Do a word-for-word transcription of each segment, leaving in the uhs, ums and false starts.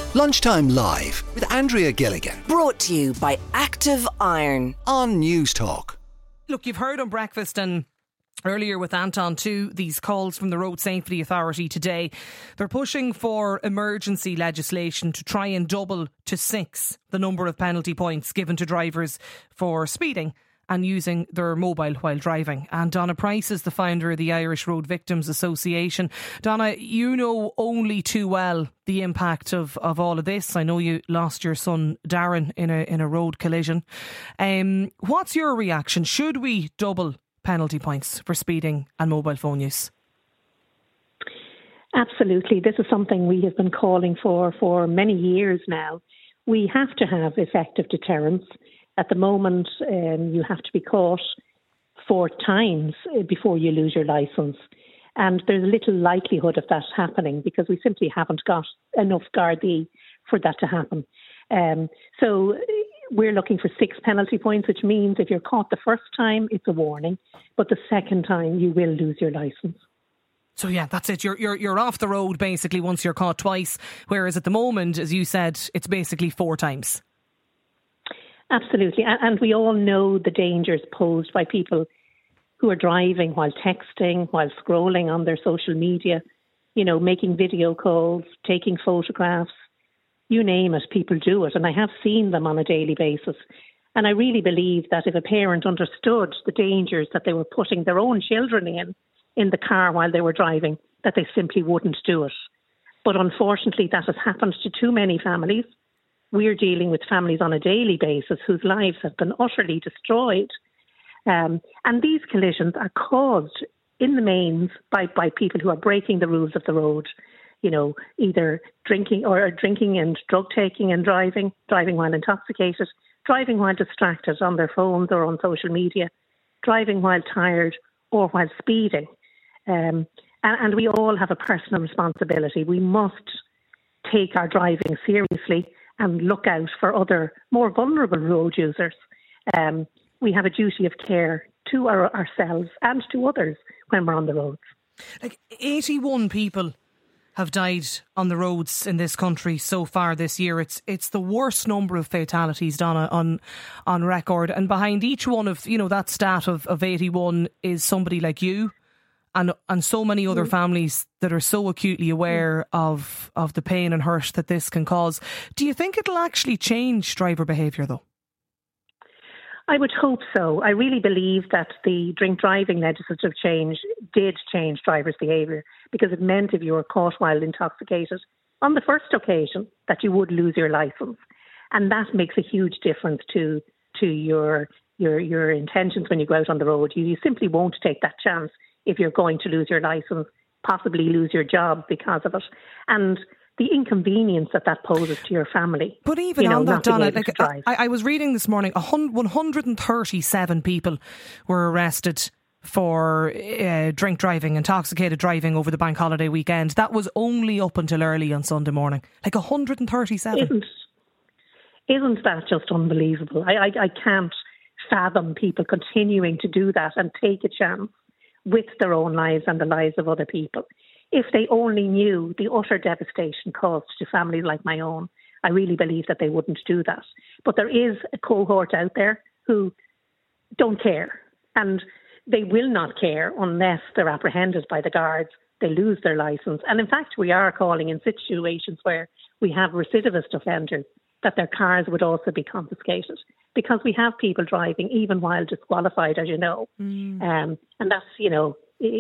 Lunchtime Live with Andrea Gilligan. Brought to you by Active Iron on News Talk. Look, you've heard on Breakfast and earlier with Anton too, these calls from the Road Safety Authority today. They're pushing for emergency legislation to try and double to six the number of penalty points given to drivers for speeding and using their mobile while driving. And Donna Price is the founder of the Irish Road Victims Association. Donna, you know only too well the impact of, of all of this. I know you lost your son Darren in a in a road collision. Um, what's your reaction? Should we double penalty points for speeding and mobile phone use? Absolutely. This is something we have been calling for for many years now. We have to have effective deterrence. At the moment, um, you have to be caught four times before you lose your licence. And there's little likelihood of that happening because we simply haven't got enough Gardaí for that to happen. Um, so we're looking for six penalty points, which means if you're caught the first time, it's a warning. But the second time, you will lose your licence. So yeah, that's it. You're, you're, you're off the road basically once you're caught twice. Whereas at the moment, as you said, it's basically four times. Absolutely. And we all know the dangers posed by people who are driving while texting, while scrolling on their social media, you know, making video calls, taking photographs, you name it, people do it. And I have seen them on a daily basis. And I really believe that if a parent understood the dangers that they were putting their own children in, in the car while they were driving, that they simply wouldn't do it. But unfortunately, that has happened to too many families. We're dealing with families on a daily basis whose lives have been utterly destroyed. Um, and these collisions are caused in the mains by, by people who are breaking the rules of the road, you know, either drinking or drinking and drug taking and driving, driving while intoxicated, driving while distracted on their phones or on social media, driving while tired or while speeding. Um, and, and we all have a personal responsibility. We must take our driving seriously and look out for other more vulnerable road users. Um, we have a duty of care to our, ourselves and to others when we're on the roads. Like eighty-one people have died on the roads in this country so far this year. It's it's the worst number of fatalities, Donna, on on record. And behind each one of, you know, that stat of, of eighty-one is somebody like you and and so many other mm. families that are so acutely aware mm. of, of the pain and hurt that this can cause. Do you think it'll actually change driver behaviour, though? I would hope so. I really believe that the drink driving legislative change did change drivers' behaviour because it meant if you were caught while intoxicated on the first occasion that you would lose your licence. And that makes a huge difference to to your your your intentions when you go out on the road. You, you simply won't take that chance if you're going to lose your licence, possibly lose your job because of it. And the inconvenience that that poses to your family. But even you know, on that, Donna, like, I, I was reading this morning, one hundred thirty-seven people were arrested for uh, drink driving, intoxicated driving over the bank holiday weekend. That was only up until early on Sunday morning. Like one hundred thirty-seven. Isn't, isn't that just unbelievable? I, I, I can't fathom people continuing to do that and take a chance with their own lives and the lives of other people. If they only knew the utter devastation caused to families like my own, I really believe that they wouldn't do that. But there is a cohort out there who don't care, and they will not care unless they're apprehended by the guards, they lose their licence. And in fact, we are calling in situations where we have recidivist offenders that their cars would also be confiscated, because we have people driving even while disqualified, as you know. Mm. Um, and that's, you know,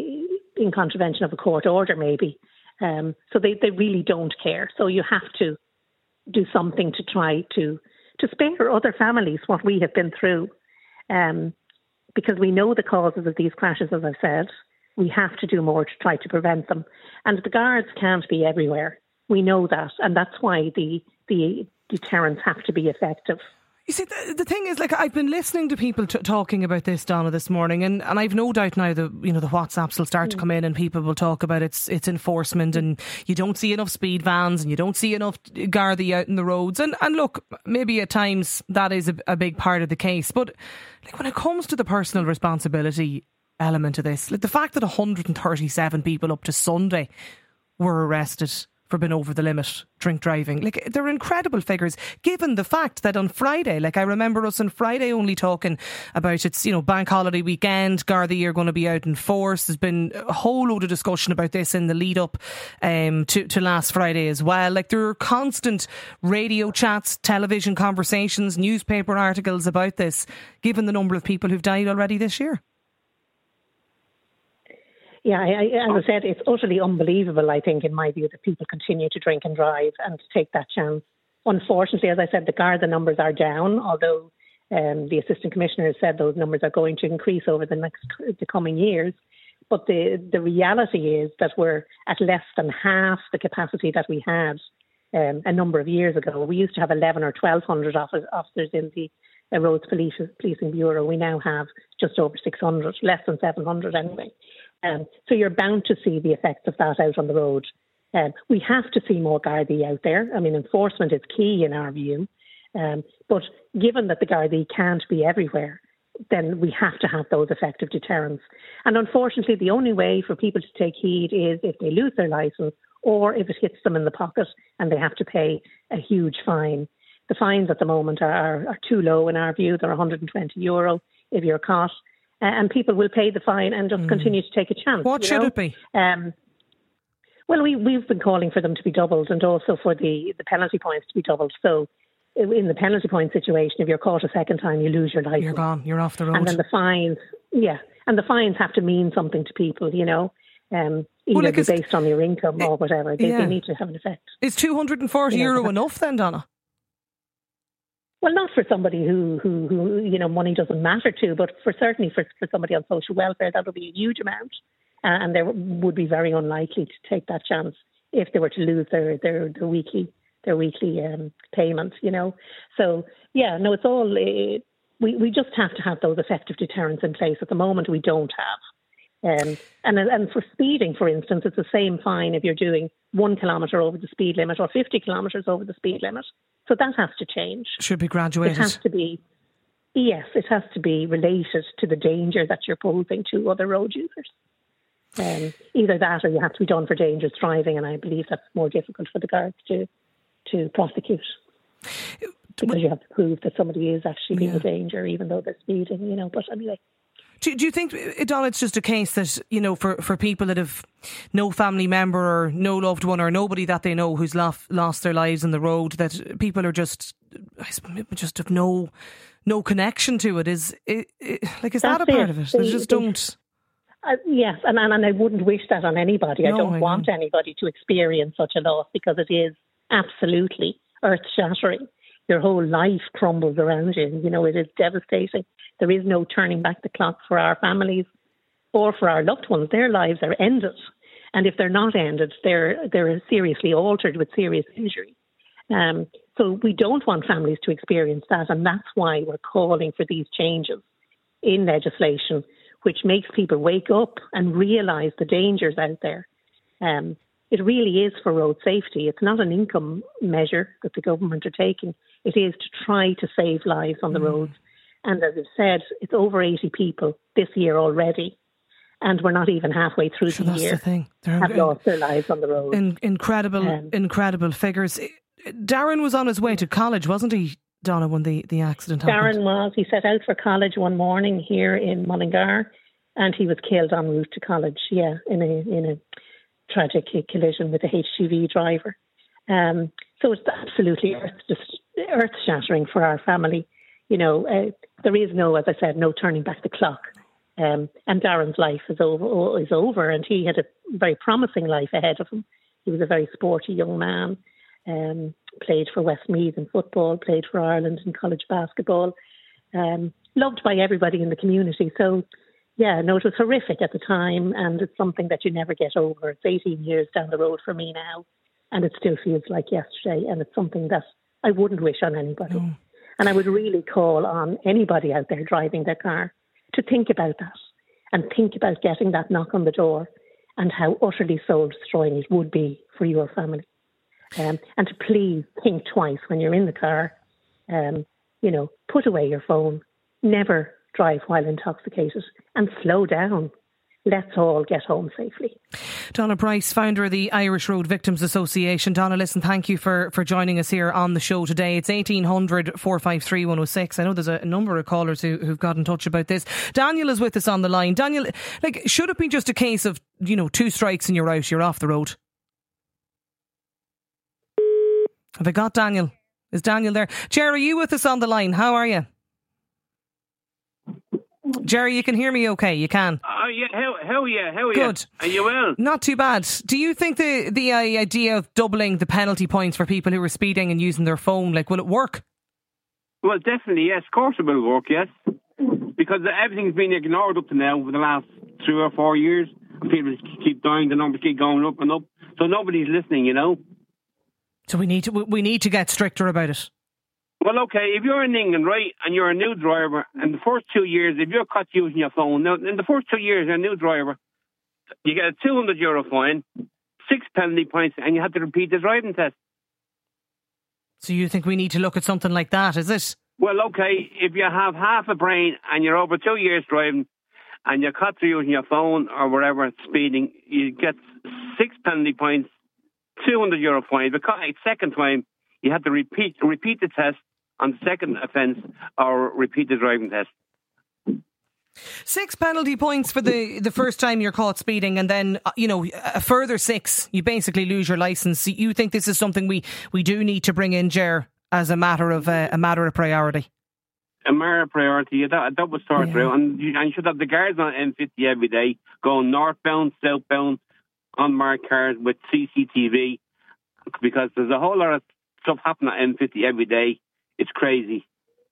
in contravention of a court order maybe. Um, so they, they really don't care. So you have to do something to try to, to spare other families what we have been through. Um, because we know the causes of these crashes, as I've said. We have to do more to try to prevent them. And the guards can't be everywhere. We know that. And that's why the, the deterrents have to be effective. You see, the, the thing is, like, I've been listening to people t- talking about this, Donna, this morning, and, and I've no doubt now that, you know, the WhatsApps will start mm. to come in and people will talk about its its enforcement, and you don't see enough speed vans and you don't see enough Gardaí out in the roads. And, and look, maybe at times that is a, a big part of the case. But like, when it comes to the personal responsibility element of this, like the fact that one hundred thirty-seven people up to Sunday were arrested for being over the limit drink driving. Like, they're incredible figures, given the fact that on Friday, like I remember us on Friday only talking about it's, you know, bank holiday weekend, Gardaí are going to be out in force. There's been a whole load of discussion about this in the lead up um, to, to last Friday as well. Like, there are constant radio chats, television conversations, newspaper articles about this, given the number of people who've died already this year. Yeah, I, I, as I said, it's utterly unbelievable, I think, in my view, that people continue to drink and drive and to take that chance. Unfortunately, as I said, the Garda numbers are down, although um, the Assistant Commissioner has said those numbers are going to increase over the next the coming years. But the, the reality is that we're at less than half the capacity that we had um, a number of years ago. We used to have eleven or twelve hundred officers in the uh, Roads Police, Policing Bureau. We now have just over six hundred, less than seven hundred anyway. Um, so you're bound to see the effects of that out on the road. Um, we have to see more Gardaí out there. I mean, enforcement is key in our view. Um, but given that the Gardaí can't be everywhere, then we have to have those effective deterrents. And unfortunately, the only way for people to take heed is if they lose their licence or if it hits them in the pocket and they have to pay a huge fine. The fines at the moment are, are, are too low in our view. They're one hundred twenty euro if you're caught. And people will pay the fine and just mm. continue to take a chance. What should know? it be? Um, well, we, we've been calling for them to be doubled and also for the, the penalty points to be doubled. So in the penalty point situation, if you're caught a second time, you lose your license. You're gone. You're off the road. And then the fines, yeah, and the fines have to mean something to people, you know, um, either well, like be based on your income it, or whatever. They, yeah. they need to have an effect. Is two hundred forty you know, euro enough then, Donna? Well, not for somebody who, who, who, you know, money doesn't matter to, but for certainly for, for somebody on social welfare, that would be a huge amount. Uh, and they would be very unlikely to take that chance if they were to lose their, their, their weekly their weekly um, payment, you know. So, yeah, no, it's all, uh, we, we just have to have those effective deterrents in place. At the moment, we don't have. Um, and, and for speeding, for instance, it's the same fine if you're doing one kilometre over the speed limit or fifty kilometres over the speed limit. So that has to change. Should be graduated. It has to be, yes, it has to be related to the danger that you're posing to other road users. Um, either that or you have to be done for dangerous driving, and I believe that's more difficult for the guards to, to prosecute. Because you have to prove that somebody is actually being yeah. a danger, even though they're speeding, you know. But anyway. Do, do you think, Donna, it's just a case that, you know, for, for people that have no family member or no loved one or nobody that they know who's lost, lost their lives on the road, that people are just, I suppose, just have no no connection to it? Is it, it, like is That's that a part it. of it? They just don't. Uh, yes, and, and and I wouldn't wish that on anybody. No, I don't I want know. anybody to experience such a loss, because it is absolutely earth-shattering. Your whole life crumbles around you. You know, it is devastating. There is no turning back the clock for our families or for our loved ones. Their lives are ended. And if they're not ended, they're they're seriously altered with serious injury. Um, so we don't want families to experience that. And that's why we're calling for these changes in legislation, which makes people wake up and realise the dangers out there. Um, it really is for road safety. It's not an income measure that the government are taking. It is to try to save lives on the mm. roads. And as I've said, it's over eighty people this year already. And we're not even halfway through sure, the that's year. The thing. They're have lost their lives on the road. In, incredible, um, incredible figures. Darren was on his way to college, wasn't he, Donna, when the, the accident happened? Darren was. He set out for college one morning here in Mullingar, and he was killed en route to college, yeah, in a in a tragic collision with a H G V driver. Um, so it's absolutely earth, just earth-shattering for our family. You know, uh, there is no, as I said, no turning back the clock. Um, and Darren's life is over, is over, and he had a very promising life ahead of him. He was a very sporty young man, um, played for Westmeath in football, played for Ireland in college basketball, um, loved by everybody in the community. So, yeah, no, it was horrific at the time, and it's something that you never get over. It's eighteen years down the road for me now, and it still feels like yesterday, and it's something that I wouldn't wish on anybody. No. And I would really call on anybody out there driving their car to think about that and think about getting that knock on the door and how utterly soul-destroying it would be for your family. Um, and to please think twice when you're in the car. Um, you know, put away your phone. Never drive while intoxicated, and slow down. let's all get home safely. Donna Price, founder of the Irish Road Victims Association. Donna, listen, thank you for, for joining us here on the show today. It's eighteen hundred, four five three, one oh six. I know there's a number of callers who, who've got in touch about this. Daniel is with us on the line. Daniel, like, should it be just a case of, you know, two strikes and you're out, you're off the road? Have I got Daniel? Is Daniel there? Jerry, are you with us on the line? How are you? Jerry, you can hear me okay? You can? Oh, uh, yeah. How, how are you? How are Good. you? Are you well? Not too bad. Do you think the, the uh, idea of doubling the penalty points for people who are speeding and using their phone, like, will it work? Well, definitely, yes. Of course it will work, yes. Because everything's been ignored up to now for the last three or four years. People keep dying, the numbers keep going up and up. So nobody's listening, you know. So we need to we need to get stricter about it. Well, okay, if you're in England, right, and you're a new driver, and the first two years, if you're caught using your phone, now, in the first two years, you're a new driver, you get a two hundred euro fine, six penalty points, and you have to repeat the driving test. So you think we need to look at something like that, is it? Well, okay, if you have half a brain and you're over two years driving, and you're caught using your phone or whatever, speeding, you get six penalty points, two hundred euro fine. Because second time, you have to repeat repeat the test on the second offence or repeat the driving test. Six penalty points for the, the first time you're caught speeding, and then, you know, a further six, you basically lose your licence. You think this is something we, we do need to bring in, Ger, as a matter of uh, a matter of priority? A matter of priority, yeah, that, that was sorted yeah. out. And you, and you should have the guards on M fifty every day, going northbound, southbound, unmarked cars with C C T V, because there's a whole lot of stuff happening at M fifty every day. It's crazy.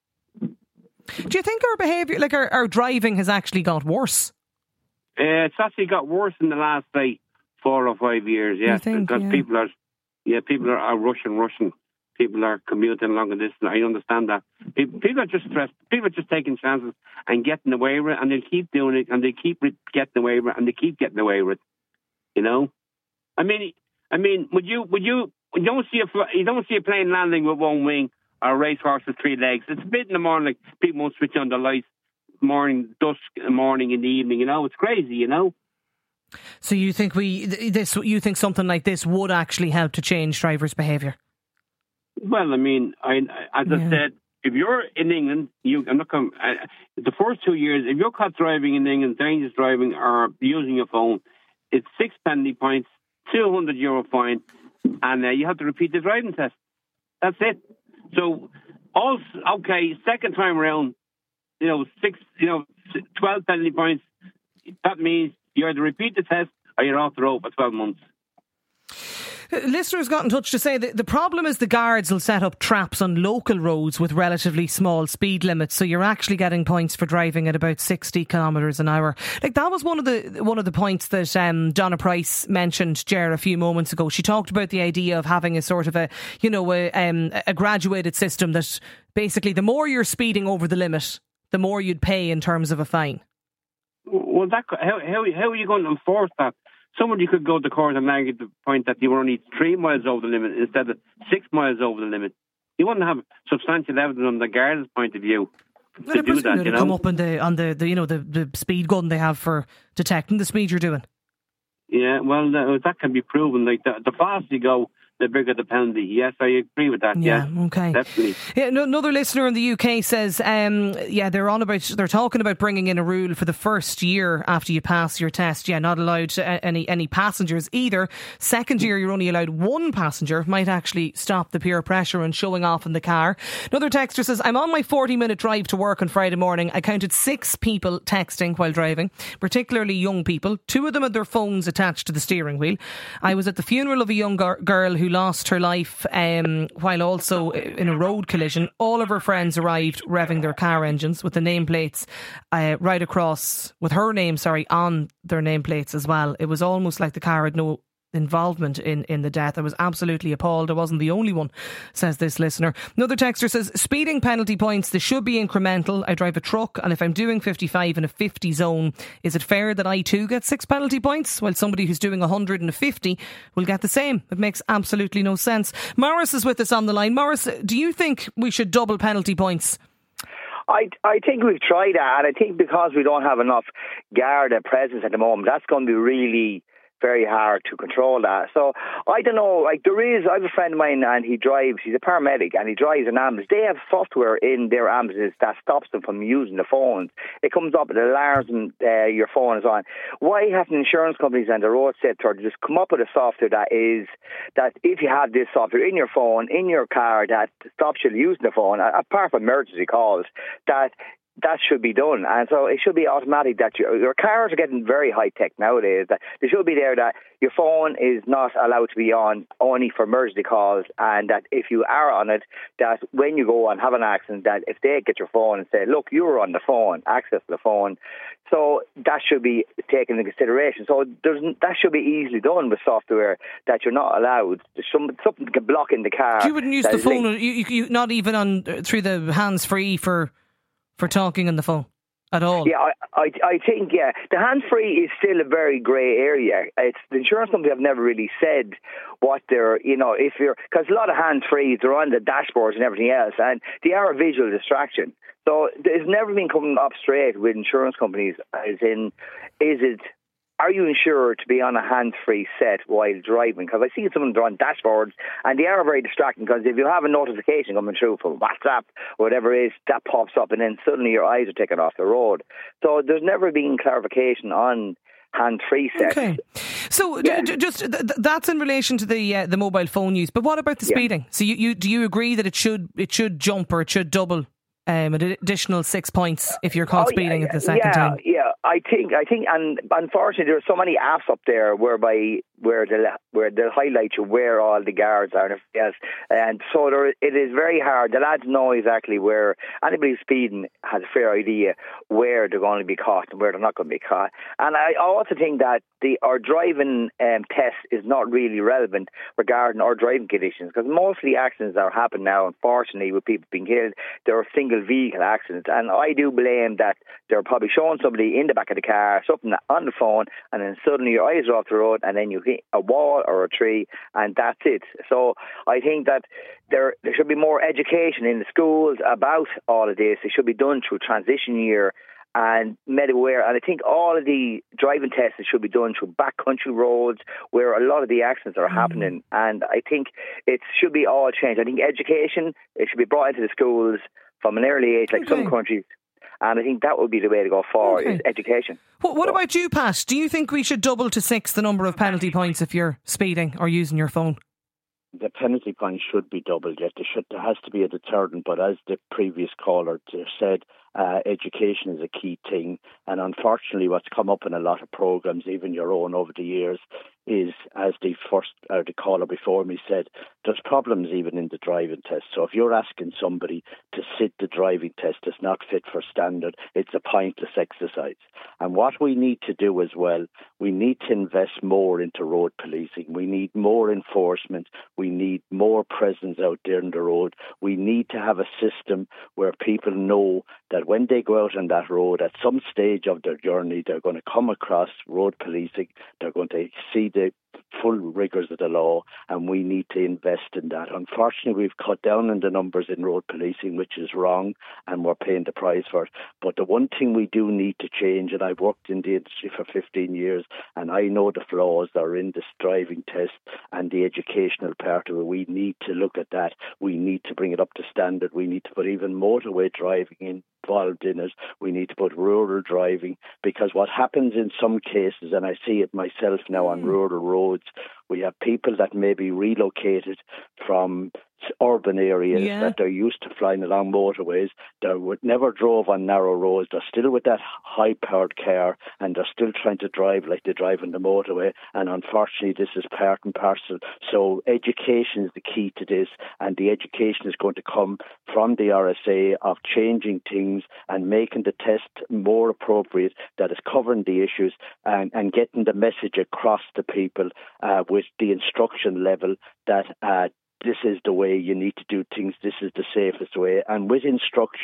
Do you think our behaviour, like our, our driving, has actually got worse? Uh, it's actually got worse in the last, say, four or five years, yeah. Think, because yeah. people are, yeah, people are, are rushing, rushing. People are commuting longer distance. I understand that. People, people are just stressed. People are just taking chances and getting away with it, and they keep doing it, and they keep getting away with it, and they keep getting away with it. You know, I mean, I mean, would you, would you, you don't see a, you don't see a plane landing with one wing or a racehorse with three legs. It's a bit in the morning, like people won't switch on the lights, morning, dusk, morning, in the evening. You know, it's crazy. You know. So you think we this? You think something like this would actually help to change drivers' behaviour? Well, I mean, I, as yeah. I said, if you're in England, you I'm not coming. Uh, the first two years, if you're caught driving in England, dangerous driving or using your phone, it's six penalty points, two hundred euro fine, and uh, you have to repeat the driving test. That's it. So, also, okay, second time around, you know, six, you know, twelve penalty points. That means you either repeat the test or you're off the road for twelve months. Listeners got in touch to say that the problem is the guards will set up traps on local roads with relatively small speed limits, so you're actually getting points for driving at about sixty kilometres an hour. Like, that was one of the one of the points that um, Donna Price mentioned, Ger, a few moments ago. She talked about the idea of having a sort of a, you know, a, um, a graduated system that basically the more you're speeding over the limit, the more you'd pay in terms of a fine. Well, that how how, how are you going to enforce that? Somebody could go to court and argue the point that you were only three miles over the limit instead of six miles over the limit. You wouldn't have substantial evidence on the guard's point of view well, to do that, you know. Come up on the on the, the you know the, the speed gun they have for detecting the speed you're doing. Yeah, well, uh, that can be proven. Like the, the faster you go, the bigger the penalty. Yes, I agree with that. Yeah, yeah okay. Definitely. Yeah, no, another listener in the U K says, um, yeah, they're on about, they're talking about bringing in a rule for the first year after you pass your test. Yeah, not allowed any any passengers either. Second year, you're only allowed one passenger. Might actually stop the peer pressure and showing off in the car. Another texter says, I'm on my forty minute drive to work on Friday morning. I counted six people texting while driving, particularly young people. Two of them had their phones attached to the steering wheel. I was at the funeral of a young gir- girl who lost her life um, while also in a road collision. All of her friends arrived revving their car engines with the nameplates uh, right across, with her name, sorry, on their nameplates as well. It was almost like the car had no involvement in, in the death. I was absolutely appalled. I wasn't the only one, says this listener. Another texter says, speeding penalty points, they should be incremental. I drive a truck, and if I'm doing fifty-five in a fifty zone, is it fair that I too get six penalty points while somebody who's doing one hundred and fifty will get the same? It makes absolutely no sense. Morris is with us on the line. Morris, do you think we should double penalty points? I I think we've tried that, and I think because we don't have enough Garda presence at the moment, that's going to be really very hard to control that. So I don't know, like there is, I have a friend of mine and he drives, he's a paramedic and he drives an ambulance. They have software in their ambulances that stops them from using the phones. It comes up, it alarms them, uh, your phone is on. Why haven't insurance companies and the road sector just come up with a software that is, that if you have this software in your phone, in your car, that stops you using the phone, apart from emergency calls, that that should be done. And so it should be automatic that your, your cars are getting very high tech nowadays. That they should be there that your phone is not allowed to be on only for emergency calls, and that if you are on it, that when you go and have an accident, that if they get your phone and say, look, you were on the phone, access the phone. So that should be taken into consideration. So there's, that should be easily done with software that you're not allowed. There's some, something can block in the car. You wouldn't use the phone, you, you, you, not even on through the hands-free for for talking on the phone at all? Yeah, I, I, I think, yeah, the hands-free is still a very grey area. It's, the insurance companies have never really said what they're, you know, if you're, because a lot of hands-frees, they're on the dashboards and everything else, and they are a visual distraction. So there's never been coming up straight with insurance companies, as in, is it, are you insured to be on a hands-free set while driving? Because I see some of them on dashboards, and they are very distracting, because if you have a notification coming through from WhatsApp or whatever it is, that pops up, and then suddenly your eyes are taken off the road. So there's never been clarification on hands-free sets. Okay. So yeah. d- just th- that's in relation to the uh, the mobile phone use. But what about the speeding? Yeah. So you, you do you agree that it should it should jump or it should double um, an additional six points if you're caught oh, speeding yeah, at the second yeah, time? Yeah, I think I think, and unfortunately, there are so many apps up there whereby where they'll where they'll highlight you where all the guards are and everything else, and so there, it is very hard. The lads know exactly where anybody speeding has a fair idea where they're going to be caught and where they're not going to be caught. And I also think that the our driving um, test is not really relevant regarding our driving conditions, because most of the accidents that are happening now, unfortunately, with people being killed, they're single vehicle accidents, and I do blame that they're probably showing somebody in the back of the car, something on the phone, and then suddenly your eyes are off the road, and then you hit a wall or a tree, and that's it. So I think that there there should be more education in the schools about all of this. It should be done through transition year and MedAware, and I think all of the driving tests should be done through backcountry roads where a lot of the accidents are mm. happening, and I think it should be all changed. I think education, it should be brought into the schools from an early age, like okay. some countries. And I think that would be the way to go forward, okay. is education. What, what so. about you, Pat? Do you think we should double to six the number of penalty points if you're speeding or using your phone? The penalty points should be doubled. Yet there, should, there has to be a deterrent. But as the previous caller said, uh, education is a key thing. And unfortunately, what's come up in a lot of programs, even your own over the years, is, as the first or the caller before me said, there's problems even in the driving test. So if you're asking somebody to sit the driving test that's not fit for standard, it's a pointless exercise. And what we need to do as well, we need to invest more into road policing. We need more enforcement. We need more presence out there on the road. We need to have a system where people know that when they go out on that road, at some stage of their journey, they're going to come across road policing. They're going to see the full rigours of the law, and we need to invest in that. Unfortunately, we've cut down on the numbers in road policing, which is wrong, and we're paying the price for it. But the one thing we do need to change, and I've worked in the industry for fifteen years, and I know the flaws that are in this driving test and the educational part of it. We need to look at that. We need to bring it up to standard. We need to put even motorway driving in. Involved in it. We need to put rural driving, because what happens in some cases, and I see it myself now on rural roads, we have people that may be relocated from urban areas yeah. that they're used to flying along motorways. They never drove on narrow roads. They're still with that high-powered car, and they're still trying to drive like they drive on the motorway. And unfortunately, this is part and parcel. So education is the key to this, and the education is going to come from the R S A of changing things and making the test more appropriate, that is covering the issues and, and getting the message across to people uh, with the instruction level that uh, this is the way you need to do things, this is the safest way. And with instruction,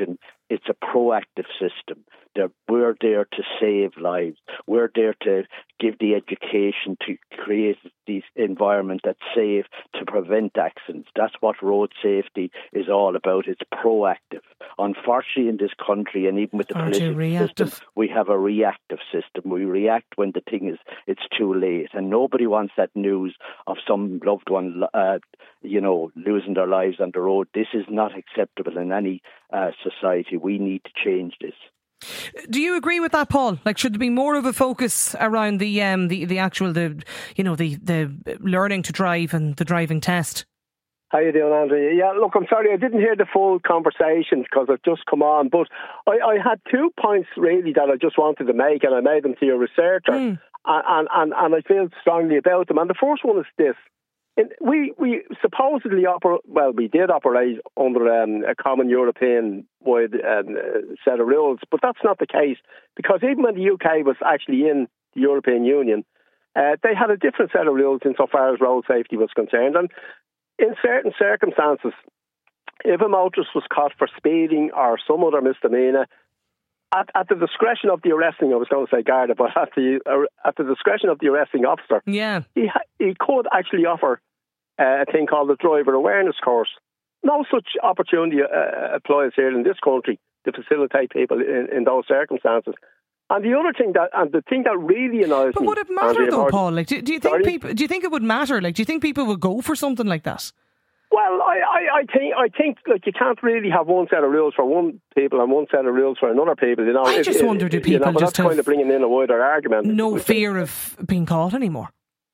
it's a proactive system. They're, we're there to save lives. We're there to give the education to create this environment that's safe, to prevent accidents. That's what road safety is all about. It's proactive. Unfortunately, in this country, and even with the political system, we have a reactive system. We react when the thing is, it's too late. And nobody wants that news of some loved one, uh, you know, losing their lives on the road. This is not acceptable in any uh, society. We need to change this. Do you agree with that, Paul? Like, should there be more of a focus around the um, the the actual the you know the the learning to drive and the driving test? How you doing, Andrea? Yeah, look, I'm sorry I didn't hear the full conversation because I've just come on, but I, I had two points really that I just wanted to make, and I made them to your researcher, mm. and, and and I feel strongly about them. And the first one is this. In, we we supposedly operate, well, we did operate under um, a common European-wide um, set of rules, but that's not the case, because even when the U K was actually in the European Union, uh, they had a different set of rules insofar as road safety was concerned. And in certain circumstances, if a motorist was caught for speeding or some other misdemeanour, at, at the discretion of the arresting, I was going to say Garda, but at the uh, at the discretion of the arresting officer, yeah, he ha- he could actually offer uh, a thing called the driver awareness course. No such opportunity uh, applies here in this country to facilitate people in, in those circumstances. And the other thing that, and the thing that really annoys but me, would it matter Andrea, though, Paul? Like, do, do you think sorry? people? Do you think it would matter? Like, do you think people would go for something like that? Well, I, I, I think I think like you can't really have one set of rules for one people and one set of rules for another people. You know, I if, just if, wonder, do people you know, but just that's kind of bringing in a wider argument? No fear of being caught anymore.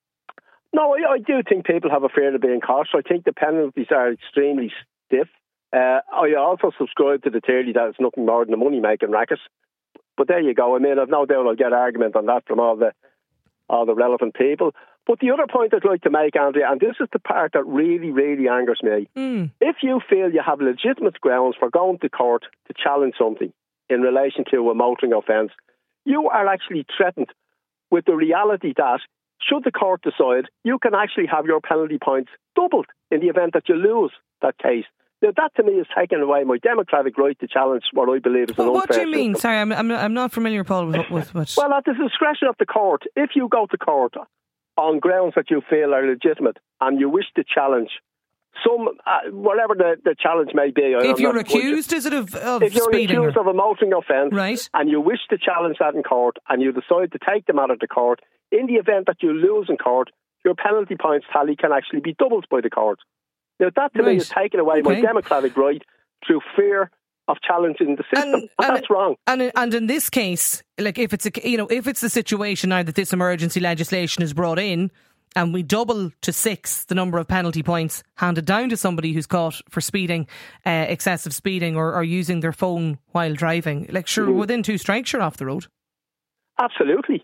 No, I, I do think people have a fear of being caught. So I think the penalties are extremely stiff. Uh, I also subscribe to the theory that it's nothing more than a money-making racket. But there you go. I mean, I've no doubt I'll get argument on that from all the all the relevant people. But the other point I'd like to make, Andrea, and this is the part that really, really angers me. Mm. If you feel you have legitimate grounds for going to court to challenge something in relation to a motoring offence, you are actually threatened with the reality that, should the court decide, you can actually have your penalty points doubled in the event that you lose that case. Now, that to me is taking away my democratic right to challenge what I believe is an well, unfair What do you mean? system. Sorry, I'm, I'm, I'm not familiar, Paul, with, with what... Well, at the discretion of the court, if you go to court on grounds that you feel are legitimate and you wish to challenge some, uh, whatever the, the challenge may be. If I'm you're not, accused, is it of, of if you're speeding? accused or? of a motoring offence, right, and you wish to challenge that in court and you decide to take the matter to court, in the event that you lose in court, your penalty points tally can actually be doubled by the court. Now, that to right. me is taking away okay. my democratic right through fear of challenging the system, and, and, and that's wrong. And and in this case, like if it's a, you know if it's the situation now that this emergency legislation is brought in, and we double to six the number of penalty points handed down to somebody who's caught for speeding, uh, excessive speeding, or, or using their phone while driving, like sure, mm. within two strikes you're off the road. Absolutely.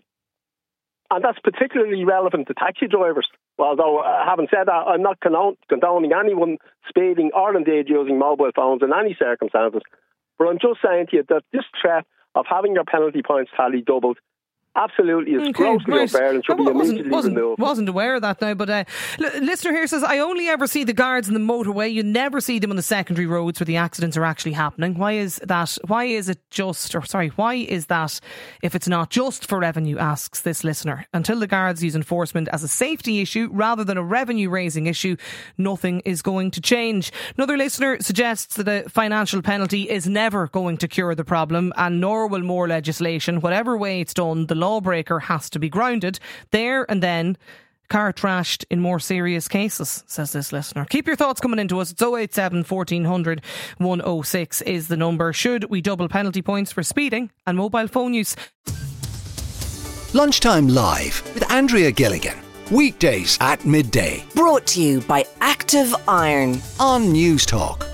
And that's particularly relevant to taxi drivers. Although, uh, having said that, I'm not condon- condoning anyone speeding or indeed using mobile phones in any circumstances. But I'm just saying to you that this threat of having your penalty points tally doubled absolutely is okay, grossly right. unfair and should I be wasn't, immediately wasn't, removed. Wasn't aware of that now, but uh, l- listener here says, I only ever see the guards in the motorway. You never see them on the secondary roads where the accidents are actually happening. Why is that? Why is it just, or sorry, why is that if it's not just for revenue, asks this listener. Until the guards use enforcement as a safety issue rather than a revenue raising issue, nothing is going to change. Another listener suggests that a financial penalty is never going to cure the problem, and nor will more legislation. Whatever way it's done, the lawbreaker has to be grounded there and then. Car trashed in more serious cases, says this listener. Keep your thoughts coming into us. It's oh eight seven, fourteen hundred, one oh six is the number. Should we double penalty points for speeding and mobile phone use? Lunchtime Live with Andrea Gilligan. Weekdays at midday Brought to you by Active Iron on News Talk.